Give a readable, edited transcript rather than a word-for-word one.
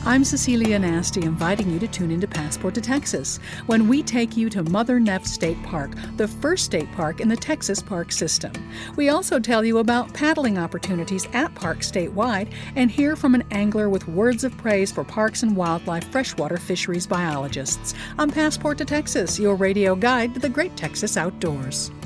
I'm Cecilia Nasty, inviting you to tune into Passport to Texas, when we take you to Mother Neff State Park, the first state park in the Texas park system. We also tell you about paddling opportunities at parks statewide and hear from an angler with words of praise for parks and wildlife freshwater fisheries biologists on Passport to Texas, your radio guide to the great Texas outdoors.